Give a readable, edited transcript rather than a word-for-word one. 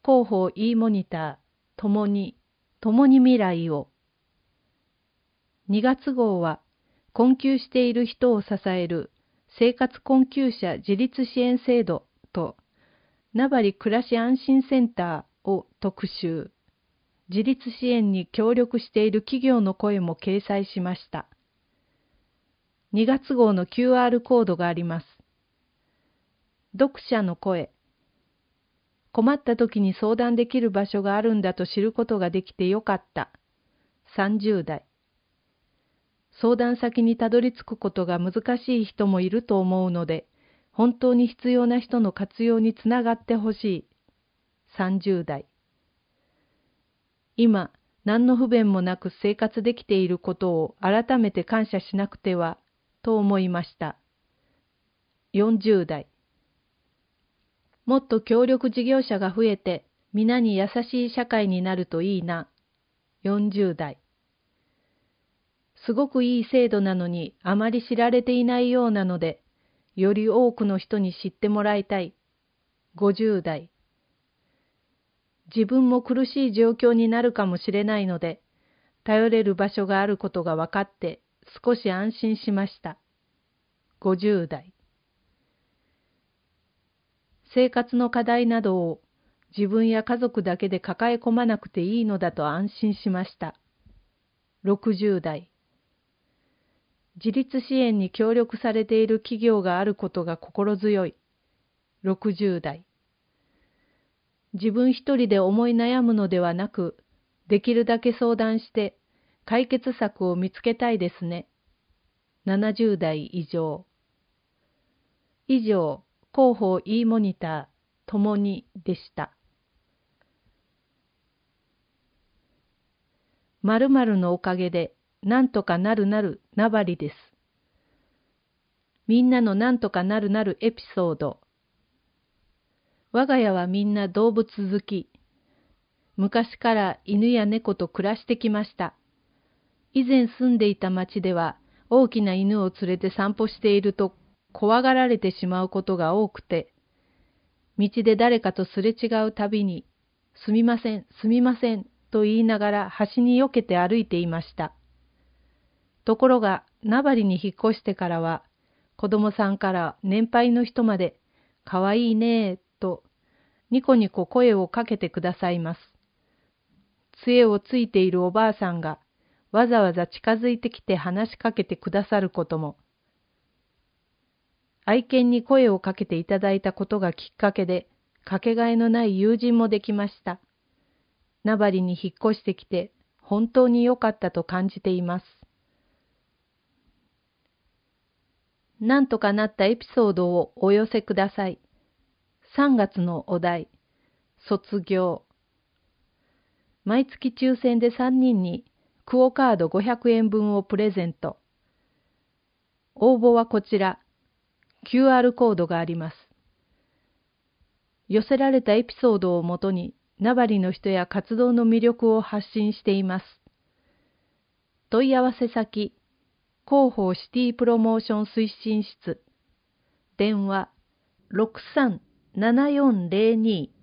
広報 e モニター、共に未来を。2月号は、困窮している人を支える生活困窮者自立支援制度と、名張暮らし安心センターを特集。自立支援に協力している企業の声も掲載しました。2月号の QR コードがあります。読者の声。困った時に相談できる場所があるんだと知ることができてよかった。30代。相談先にたどり着くことが難しい人もいると思うので、本当に必要な人の活用につながってほしい。30代。今、何の不便もなく生活できていることを改めて感謝しなくては、と思いました。40代。もっと協力事業者が増えて、皆に優しい社会になるといいな。40代。すごくいい制度なのにあまり知られていないようなので、より多くの人に知ってもらいたい。50代。自分も苦しい状況になるかもしれないので、頼れる場所があることが分かって少し安心しました。50代。生活の課題などを自分や家族だけで抱え込まなくていいのだと安心しました。60代。自立支援に協力されている企業があることが心強い。60代。自分一人で思い悩むのではなく、できるだけ相談して解決策を見つけたいですね。70代以上。以上、広報 e モニター、共にでした。〇〇のおかげで、なんとかなる名張です。みんなのなんとかなるエピソード。我が家はみんな動物好き。昔から犬や猫と暮らしてきました。以前住んでいた町では大きな犬を連れて散歩していると怖がられてしまうことが多くて、道で誰かとすれ違うたびに、すみません、すみませんと言いながら端に避けて歩いていました。ところが名張に引っ越してからは、子供さんから年配の人まで、かわいいねえとニコニコ声をかけてくださいます。杖をついているおばあさんがわざわざ近づいてきて話しかけてくださることも、愛犬に声をかけていただいたことがきっかけで、かけがえのない友人もできました。名張に引っ越してきて本当に良かったと感じています。なんとかなったエピソードをお寄せください。3月のお題、卒業。毎月抽選で3人にクオカード500円分をプレゼント。応募はこちら、QR コードがあります。寄せられたエピソードをもとに、名張の人や活動の魅力を発信しています。問い合わせ先、広報シティプロモーション推進室。電話、63-7402